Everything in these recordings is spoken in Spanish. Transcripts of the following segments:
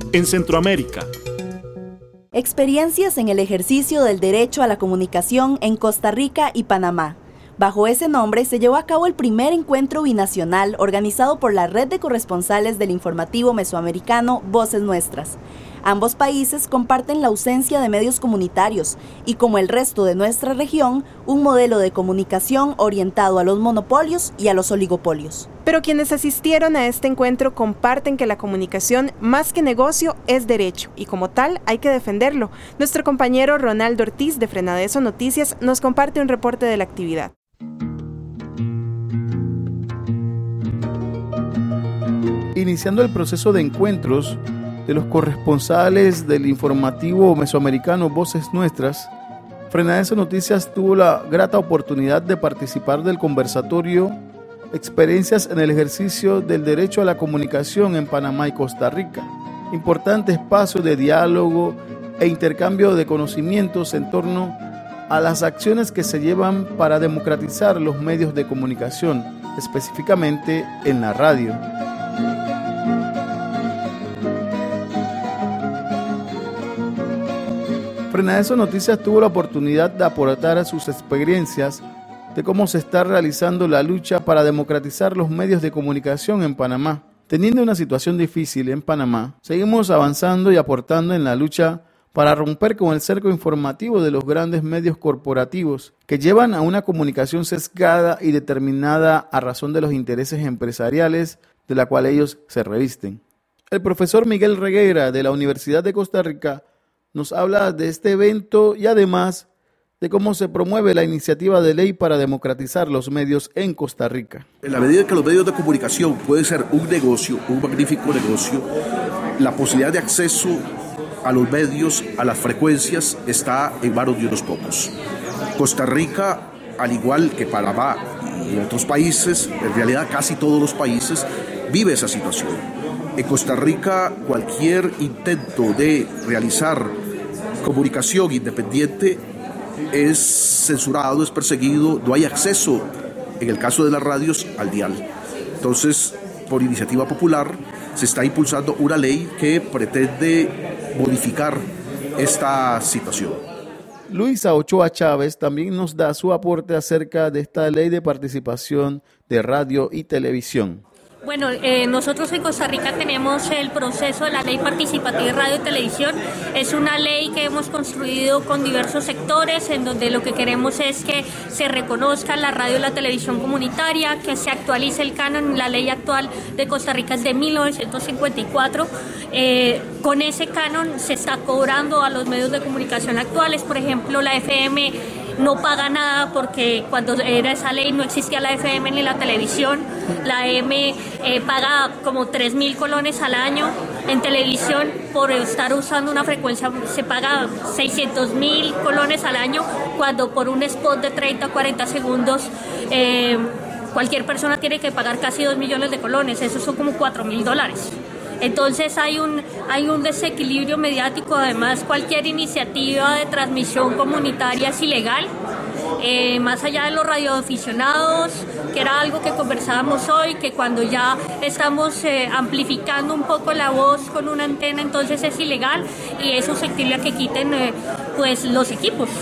en Centroamérica. Experiencias en el ejercicio del derecho a la comunicación en Costa Rica y Panamá. Bajo ese nombre se llevó a cabo el primer encuentro binacional organizado por la Red de Corresponsales del Informativo Mesoamericano Voces Nuestras. Ambos países comparten la ausencia de medios comunitarios y, como el resto de nuestra región, un modelo de comunicación orientado a los monopolios y a los oligopolios. Pero quienes asistieron a este encuentro comparten que la comunicación, más que negocio, es derecho y como tal hay que defenderlo. Nuestro compañero Ronaldo Ortiz de Frenadeso Noticias nos comparte un reporte de la actividad. Iniciando el proceso de encuentros de los corresponsales del informativo mesoamericano Voces Nuestras, Frenadeso Noticias tuvo la grata oportunidad de participar del conversatorio Experiencias en el ejercicio del derecho a la comunicación en Panamá y Costa Rica, importante espacio de diálogo e intercambio de conocimientos en torno a las acciones que se llevan para democratizar los medios de comunicación, específicamente en la radio. Frenadeso Noticias tuvo la oportunidad de aportar a sus experiencias de cómo se está realizando la lucha para democratizar los medios de comunicación en Panamá. Teniendo una situación difícil en Panamá, seguimos avanzando y aportando en la lucha para romper con el cerco informativo de los grandes medios corporativos que llevan a una comunicación sesgada y determinada a razón de los intereses empresariales de la cual ellos se revisten. El profesor Miguel Reguera de la Universidad de Costa Rica nos habla de este evento y además de cómo se promueve la iniciativa de ley para democratizar los medios en Costa Rica. En la medida que los medios de comunicación pueden ser un negocio, un magnífico negocio, la posibilidad de acceso a los medios, a las frecuencias, está en manos de unos pocos. Costa Rica, al igual que Panamá y otros países, en realidad casi todos los países, vive esa situación. En Costa Rica, cualquier intento de realizar comunicación independiente es censurado, es perseguido, no hay acceso, en el caso de las radios, al dial. Entonces, por iniciativa popular, se está impulsando una ley que pretende modificar esta situación. Luisa Ochoa Chávez también nos da su aporte acerca de esta ley de participación de radio y televisión. Bueno, nosotros en Costa Rica tenemos el proceso de la Ley Participativa de Radio y Televisión. Es una ley que hemos construido con diversos sectores, en donde lo que queremos es que se reconozca la radio y la televisión comunitaria, que se actualice el canon. La ley actual de Costa Rica es de 1954. Con ese canon se está cobrando a los medios de comunicación actuales. Por ejemplo, la FM no paga nada porque cuando era esa ley no existía la FM ni la televisión. La AM paga como 3.000 colones al año. En televisión, por estar usando una frecuencia, se paga 600.000 colones al año, cuando por un spot de 30 o 40 segundos cualquier persona tiene que pagar casi 2 millones de colones. Eso son como $4.000. Entonces hay un desequilibrio mediático. Además, cualquier iniciativa de transmisión comunitaria es ilegal, más allá de los radioaficionados, que era algo que conversábamos hoy, que cuando ya estamos amplificando un poco la voz con una antena, entonces es ilegal y es susceptible a que quiten pues los equipos.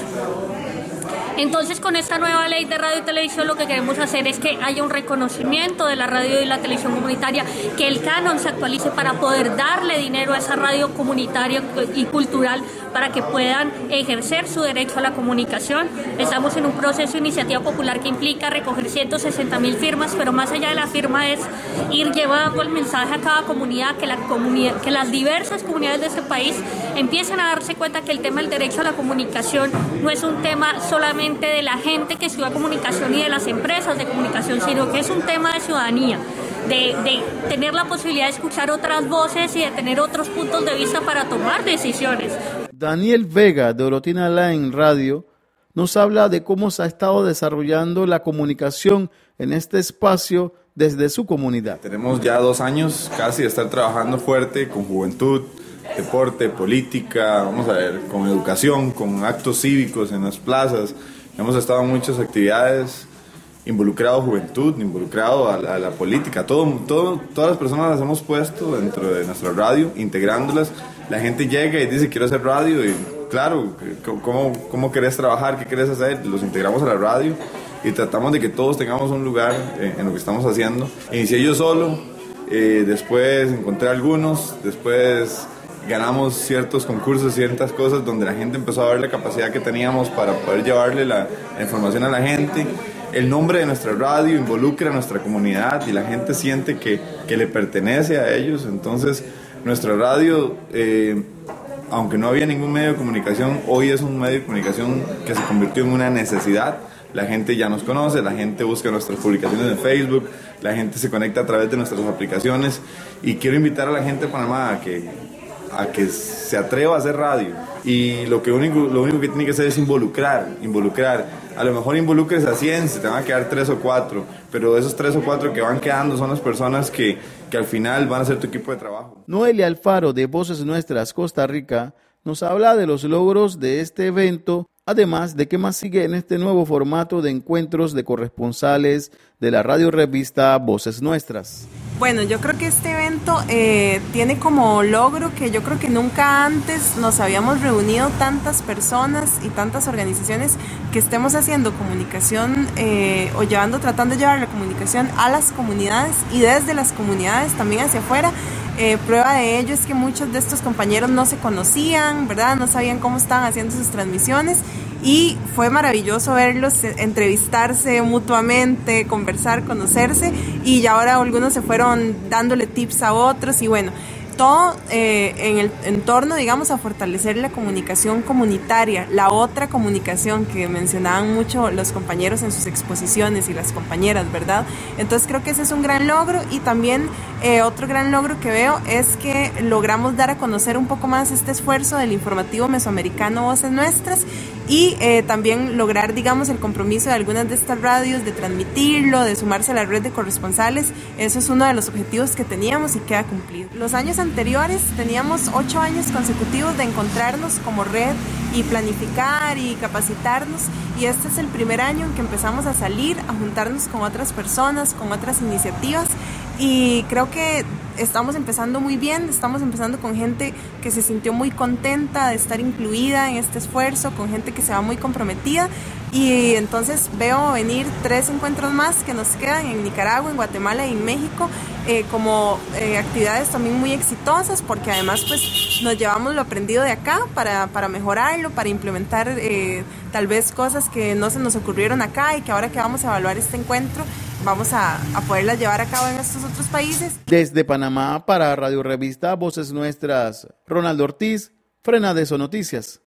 Entonces, con esta nueva ley de radio y televisión, lo que queremos hacer es que haya un reconocimiento de la radio y la televisión comunitaria, que el canon se actualice para poder darle dinero a esa radio comunitaria y cultural para que puedan ejercer su derecho a la comunicación. Estamos en un proceso de iniciativa popular que implica recoger 160.000 firmas, pero más allá de la firma es ir llevando el mensaje a cada comunidad, que las diversas comunidades de este país empiecen a darse cuenta que el tema del derecho a la comunicación no es un tema solamente de la gente que estudia comunicación y de las empresas de comunicación, sino que es un tema de ciudadanía, de tener la posibilidad de escuchar otras voces y de tener otros puntos de vista para tomar decisiones. Daniel Vega, de Orotina Line Radio, nos habla de cómo se ha estado desarrollando la comunicación en este espacio desde su comunidad. Tenemos ya 2 años casi de estar trabajando fuerte con juventud, deporte, política, vamos a ver, con educación, con actos cívicos en las plazas. Hemos estado en muchas actividades involucrado juventud, involucrado a la política, todas las personas las hemos puesto dentro de nuestra radio, integrándolas. La gente llega y dice quiero hacer radio y claro, ¿cómo querés trabajar? ¿Qué querés hacer? Los integramos a la radio y tratamos de que todos tengamos un lugar en lo que estamos haciendo. Inicié yo solo, después encontré algunos, después ganamos ciertos concursos, ciertas cosas donde la gente empezó a ver la capacidad que teníamos para poder llevarle la información a la gente. El nombre de nuestra radio involucra a nuestra comunidad y la gente siente que le pertenece a ellos. Entonces, nuestra radio, aunque no había ningún medio de comunicación, hoy es un medio de comunicación que se convirtió en una necesidad. La gente ya nos conoce, la gente busca nuestras publicaciones en Facebook, la gente se conecta a través de nuestras aplicaciones y quiero invitar a la gente de Panamá a que se atreva a hacer radio y lo único que tiene que hacer es involucrar. A lo mejor involucres a 100, se te van a quedar 3 o 4, pero esos 3 o 4 que van quedando son las personas que al final van a ser tu equipo de trabajo. Noelia Alfaro de Voces Nuestras Costa Rica nos habla de los logros de este evento, además de qué más sigue en este nuevo formato de encuentros de corresponsales de la radio revista Voces Nuestras. Bueno, yo creo que este evento tiene como logro que yo creo que nunca antes nos habíamos reunido tantas personas y tantas organizaciones que estemos haciendo comunicación tratando de llevar la comunicación a las comunidades y desde las comunidades también hacia afuera. Prueba de ello es que muchos de estos compañeros no se conocían, ¿verdad? No sabían cómo estaban haciendo sus transmisiones y fue maravilloso verlos entrevistarse mutuamente, conversar, conocerse y ya ahora algunos se fueron dándole tips a otros y bueno, todo en el entorno, digamos, a fortalecer la comunicación comunitaria, la otra comunicación que mencionaban mucho los compañeros en sus exposiciones y las compañeras, ¿verdad? Entonces creo que ese es un gran logro y también otro gran logro que veo es que logramos dar a conocer un poco más este esfuerzo del informativo mesoamericano Voces Nuestras y también lograr, digamos, el compromiso de algunas de estas radios de transmitirlo, de sumarse a la red de corresponsales. Eso es uno de los objetivos que teníamos y queda cumplido. Los años anteriores teníamos 8 años consecutivos de encontrarnos como red y planificar y capacitarnos y este es el primer año en que empezamos a salir, a juntarnos con otras personas, con otras iniciativas y creo que estamos empezando muy bien, estamos empezando con gente que se sintió muy contenta de estar incluida en este esfuerzo, con gente que se va muy comprometida y entonces veo venir 3 encuentros más que nos quedan en Nicaragua, en Guatemala y en México como actividades también muy exitosas porque además pues nos llevamos lo aprendido de acá para mejorarlo, para implementar tal vez cosas que no se nos ocurrieron acá y que ahora que vamos a evaluar este encuentro vamos a poderlas llevar a cabo en estos otros países. Desde Panamá para Radio Revista Voces Nuestras, Ronaldo Ortiz, Frenadeso Noticias.